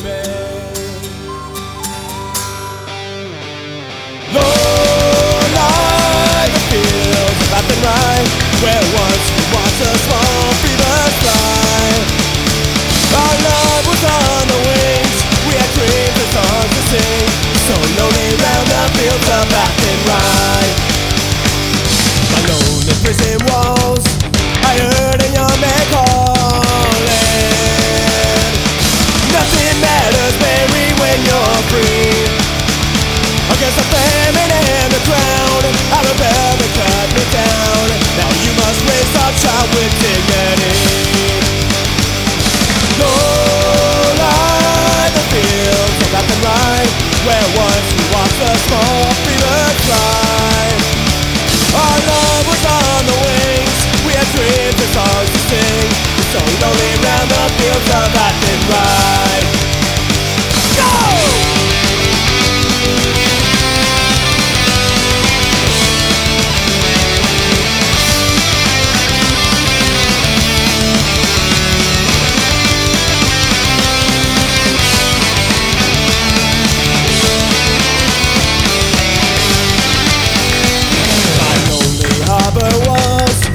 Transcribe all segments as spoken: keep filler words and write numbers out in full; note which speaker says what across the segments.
Speaker 1: me. Lord, like the fields of Athenry, where once we watched a small fever fly. Our love was on the wings, we had dreams and songs to sing, so lonely round the fields of Athenry. My lonely prison walls, I heard a young man calling. Nothing matters, Mary, when you're free. Against the famine and the crown, I rebelled and cut me down. Now you must raise our child with dignity. Lord, like the fields of Athenry, where once we watched a small fever fly. Our love was on the wings, we had dreams and songs to sing, so lonely round the fields of Athenry. Go!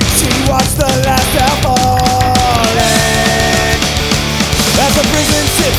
Speaker 1: The last hour falling, as the prison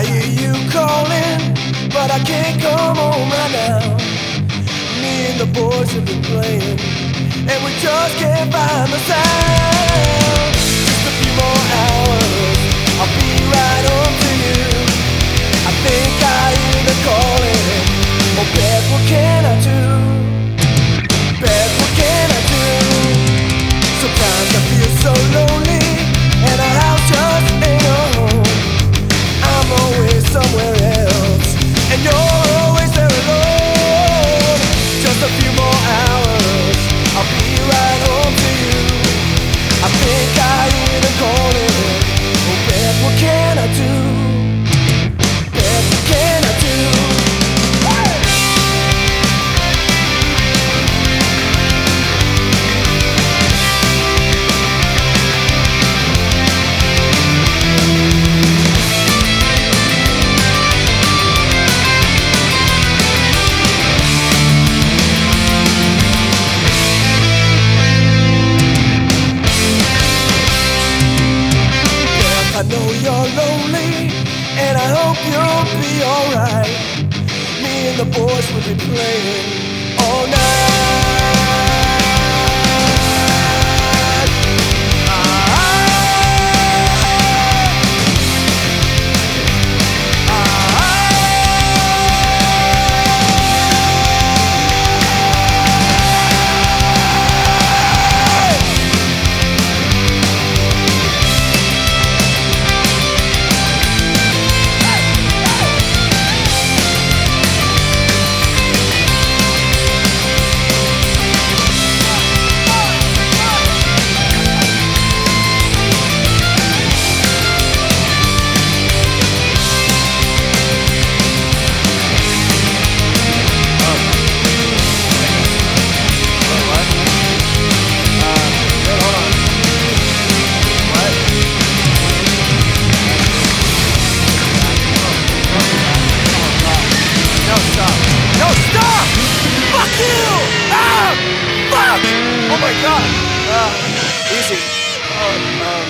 Speaker 1: I hear you calling, but I can't come home right now. Me and the boys have been playing, and we just can't find the sound. Just a few more hours, I'll be right home to you. I think I hear the calling. Oh Beth, what can I do? Beth, what can I do? Sometimes I feel so lonely, and a house just ain't a home. I'm always somewhere else, and you're always there alone. Just a few more hours, I'll be right home to you. I think I hear them calling. Oh Beth, what can I do? Beth, what can I do? I know you're lonely, and I hope you'll be alright. Me and the boys will be playing all night. Ah, oh my God! Uh, easy. Oh, um.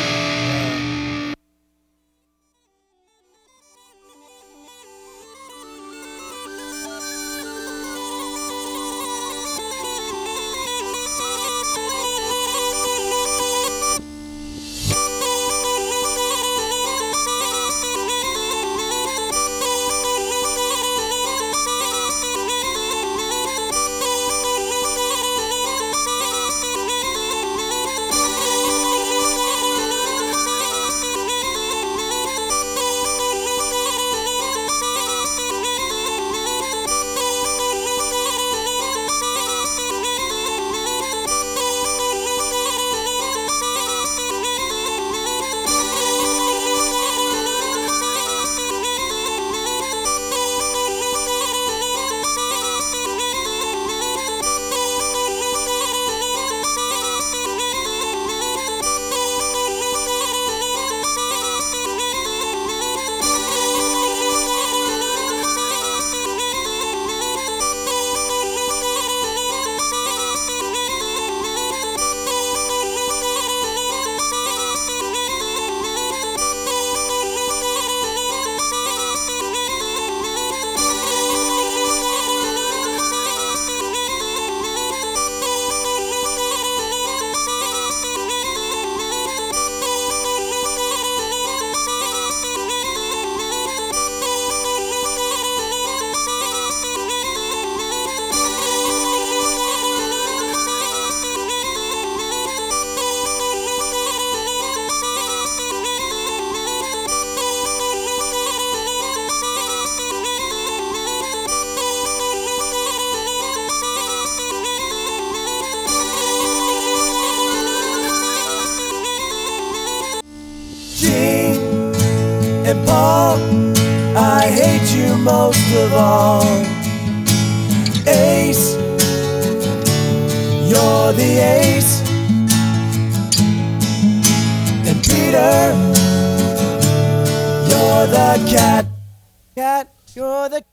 Speaker 1: And Paul, I hate you most of all. Ace, you're the ace. And Peter, you're the cat. Cat, you're the